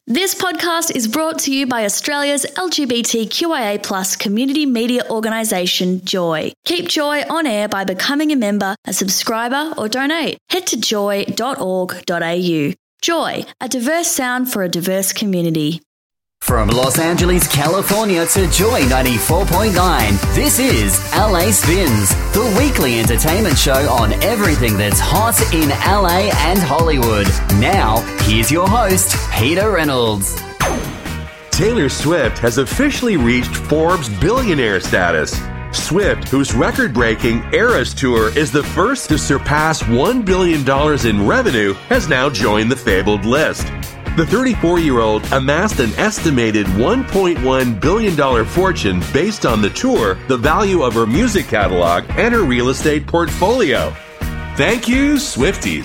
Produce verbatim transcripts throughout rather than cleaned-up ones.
This podcast is brought to you by Australia's L G B T Q I A plus community media organisation, Joy. Keep Joy on air by becoming a member, a subscriber or donate. Head to joy dot org dot a u. Joy, a diverse sound for a diverse community. From Los Angeles, California to Joy ninety-four point nine, this is L A Spins, the weekly entertainment show on everything that's hot in L A and Hollywood. Now, here's your host, Peter Reynolds. Taylor Swift has officially reached Forbes billionaire status. Swift, whose record-breaking Eras Tour is the first to surpass one billion dollars in revenue, has now joined the fabled list. The thirty-four-year-old amassed an estimated one point one billion dollars fortune based on the tour, the value of her music catalog, and her real estate portfolio. Thank you, Swifties.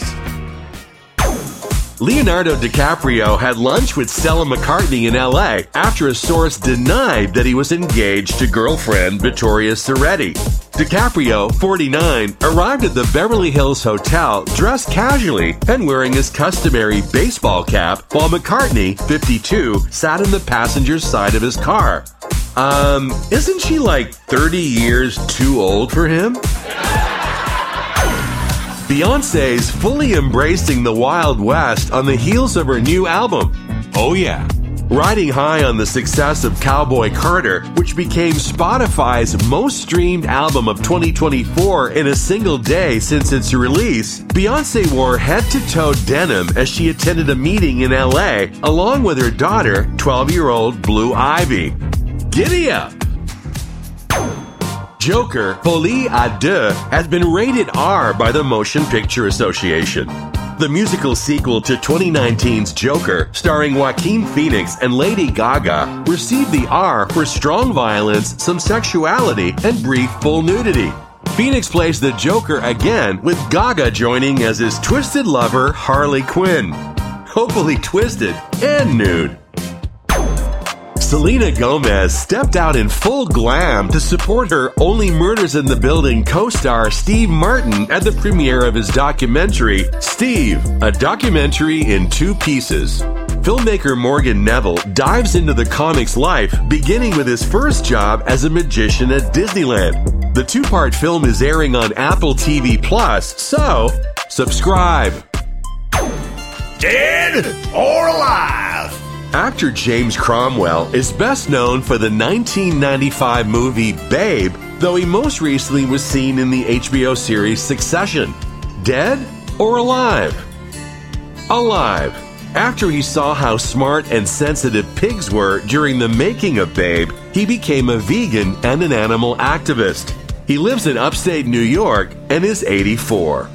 Leonardo DiCaprio had lunch with Stella McCartney in L A after a source denied that he was engaged to girlfriend Vittoria Ceretti. DiCaprio, forty-nine, arrived at the Beverly Hills Hotel dressed casually and wearing his customary baseball cap, while McCartney, fifty-two, sat in the passenger's side of his car. Um, isn't she like thirty years too old for him? Beyoncé's fully embracing the Wild West on the heels of her new album. Oh yeah. Riding high on the success of Cowboy Carter, which became Spotify's most streamed album of twenty twenty-four in a single day since its release, Beyoncé wore head-to-toe denim as she attended a meeting in L A along with her daughter, twelve-year-old Blue Ivy. Giddy up! Joker, Folie à Deux, has been rated R by the Motion Picture Association. The musical sequel to twenty nineteen's Joker, starring Joaquin Phoenix and Lady Gaga, received the R for strong violence, some sexuality, and brief full nudity. Phoenix plays the Joker again, with Gaga joining as his twisted lover, Harley Quinn. Hopefully twisted and nude. Selena Gomez stepped out in full glam to support her Only Murders in the Building co-star Steve Martin at the premiere of his documentary, Steve, a documentary in two pieces. Filmmaker Morgan Neville dives into the comic's life, beginning with his first job as a magician at Disneyland. The two-part film is airing on Apple T V Plus, so subscribe. Dead or alive? Actor James Cromwell is best known for the nineteen ninety-five movie Babe, though he most recently was seen in the H B O series Succession. Dead or alive? Alive. After he saw how smart and sensitive pigs were during the making of Babe, he became a vegan and an animal activist. He lives in upstate New York and is eighty-four.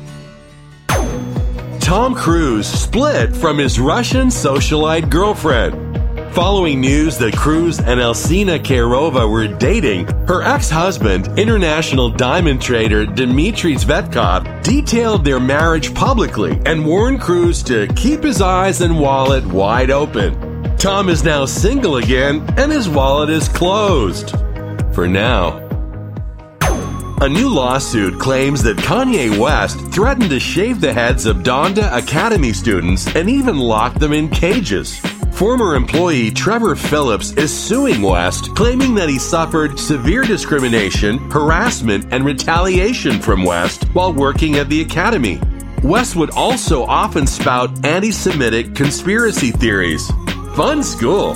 Tom Cruise split from his Russian socialite girlfriend. Following news that Cruise and Elsina Kairova were dating, her ex-husband, international diamond trader Dmitry Zvetkov, detailed their marriage publicly and warned Cruise to keep his eyes and wallet wide open. Tom is now single again, and his wallet is closed. For now. A new lawsuit claims that Kanye West threatened to shave the heads of Donda Academy students and even lock them in cages. Former employee Trevor Phillips is suing West, claiming that he suffered severe discrimination, harassment, and retaliation from West while working at the academy. West would also often spout anti-Semitic conspiracy theories. Fun school.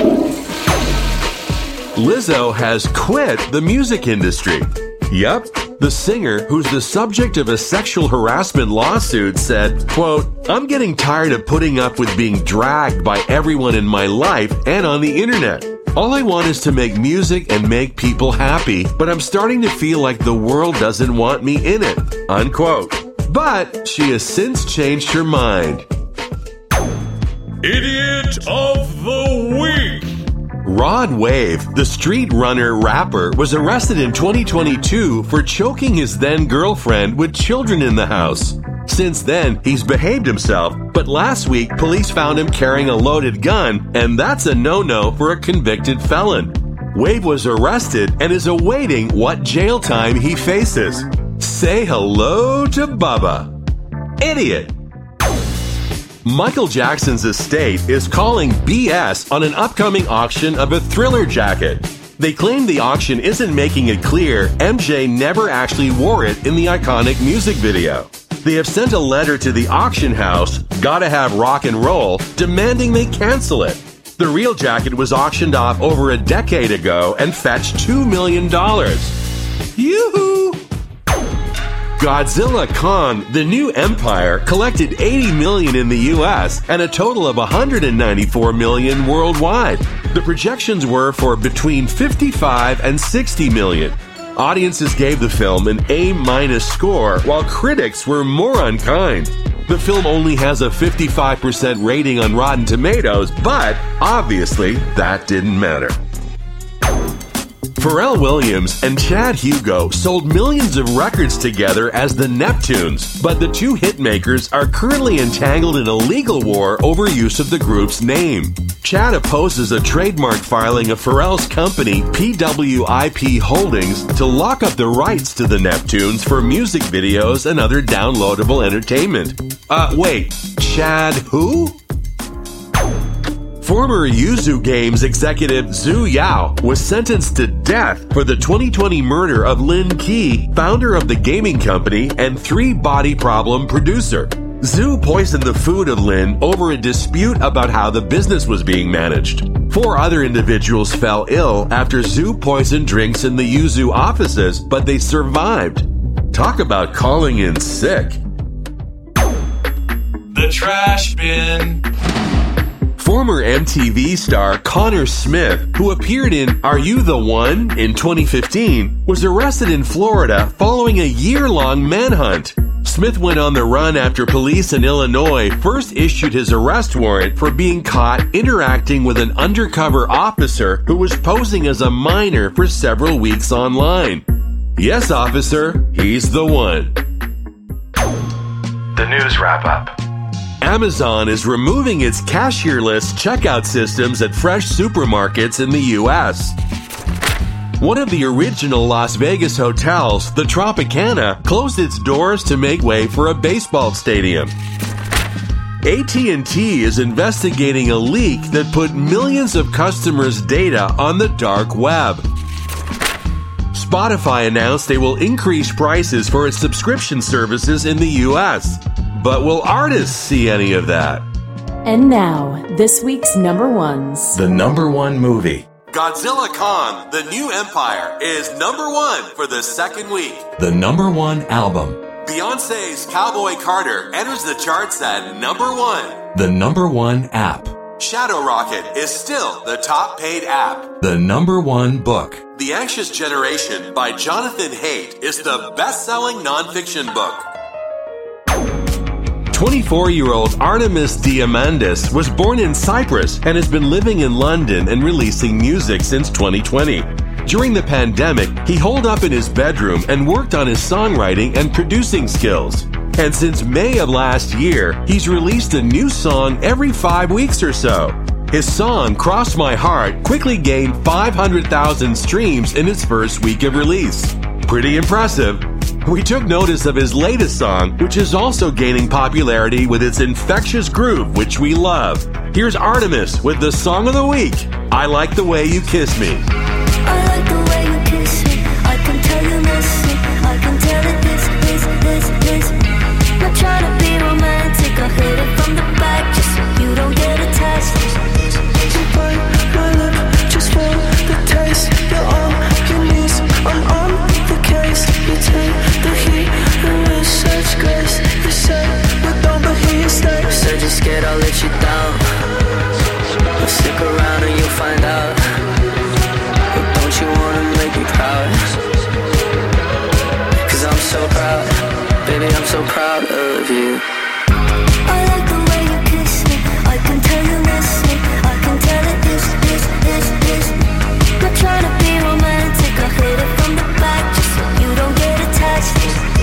Lizzo has quit the music industry. Yep, the singer, who's the subject of a sexual harassment lawsuit, said, quote, "I'm getting tired of putting up with being dragged by everyone in my life and on the internet. All I want is to make music and make people happy, but I'm starting to feel like the world doesn't want me in it," unquote. But she has since changed her mind. Idiot of the Week. Rod Wave, the street runner rapper, was arrested in twenty twenty-two for choking his then-girlfriend with children in the house. Since then, he's behaved himself, but last week, police found him carrying a loaded gun, and that's a no-no for a convicted felon. Wave was arrested and is awaiting what jail time he faces. Say hello to Bubba. Idiot. Michael Jackson's estate is calling B S on an upcoming auction of a Thriller jacket. They claim the auction isn't making it clear M J never actually wore it in the iconic music video. They have sent a letter to the auction house, Gotta Have Rock and Roll, demanding they cancel it. The real jacket was auctioned off over a decade ago and fetched two million dollars. Yoo-hoo! Godzilla Kong, The New Empire, collected eighty million dollars in the U S and a total of one hundred ninety-four million dollars worldwide. The projections were for between fifty-five and sixty million dollars. Audiences gave the film an A-minus score, while critics were more unkind. The film only has a fifty-five percent rating on Rotten Tomatoes, but obviously that didn't matter. Pharrell Williams and Chad Hugo sold millions of records together as the Neptunes, but the two hitmakers are currently entangled in a legal war over use of the group's name. Chad opposes a trademark filing of Pharrell's company, P W I P Holdings, to lock up the rights to the Neptunes for music videos and other downloadable entertainment. Uh, wait, Chad who? Former Yuzu Games executive Zhu Yao was sentenced to death for the twenty twenty murder of Lin Qi, founder of the gaming company and Three Body Problem producer. Zhu poisoned the food of Lin over a dispute about how the business was being managed. Four other individuals fell ill after Zhu poisoned drinks in the Yuzu offices, but they survived. Talk about calling in sick. The trash bin. Former M T V star Connor Smith, who appeared in Are You the One in twenty fifteen, was arrested in Florida following a year-long manhunt. Smith went on the run after police in Illinois first issued his arrest warrant for being caught interacting with an undercover officer who was posing as a minor for several weeks online. Yes, officer, he's the one. The news wrap-up. Amazon is removing its cashierless checkout systems at fresh supermarkets in the U S. One of the original Las Vegas hotels, the Tropicana, closed its doors to make way for a baseball stadium. A T and T is investigating a leak that put millions of customers' data on the dark web. Spotify announced they will increase prices for its subscription services in the U S. But will artists see any of that? And now, this week's number ones. The number one movie. Godzilla Kong, The New Empire, is number one for the second week. The number one album. Beyonce's Cowboy Carter enters the charts at number one. The number one app. Shadow Rocket is still the top paid app. The number one book. The Anxious Generation by Jonathan Haidt is the best-selling nonfiction book. twenty-four-year-old Artemis Diamandis was born in Cyprus and has been living in London and releasing music since twenty twenty. During the pandemic, he holed up in his bedroom and worked on his songwriting and producing skills. And since May of last year, he's released a new song every five weeks or so. His song, Cross My Heart, quickly gained five hundred thousand streams in its first week of release. Pretty impressive. We took notice of his latest song, which is also gaining popularity with its infectious groove, which we love. Here's Artemis with the song of the week, I Like the Way You Kiss Me. I like the way you kiss me. I can tell you miss me. I can tell it this, this, this, this. Not trying to be romantic. I hit it from the back just so you don't get attached. You bite my lip just for the taste. You're on your knees. I'm on the case. You take the heat and with such grace. You said we don't, but he stays. Said you're scared I'll let you down. But stick around and you'll find out. But don't you wanna make me proud? Cause I'm so proud. Baby, I'm so proud of you. I like the way you kiss me. I can tell you miss me. I can tell it this, this, this, this. Not trying to be romantic. I hit it from the back just so you don't get attached.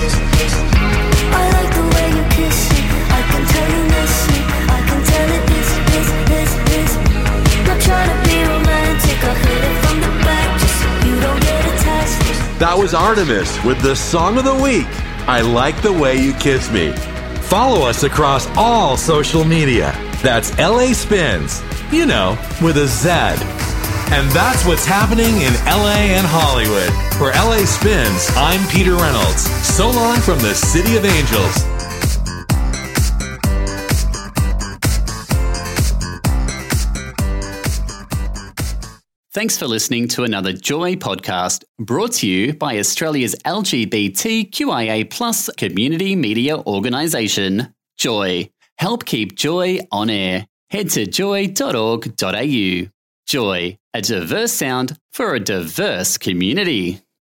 I like the way you kiss me. I can tell you miss me. I can tell it this, this, this, this. Not trying to be romantic. I hit it from the back just so you don't get attached. That was Artemis with the song of the week, I Like the Way You Kiss Me. Follow us across all social media. That's L A Spins, you know, with a Z. And that's what's happening in L A and Hollywood. For L A Spins, I'm Peter Reynolds. So long from the City of Angels. Thanks for listening to another Joy podcast brought to you by Australia's L G B T Q I A plus community media organisation, Joy. Help keep Joy on air. Head to joy dot org dot a u. Joy, a diverse sound for a diverse community.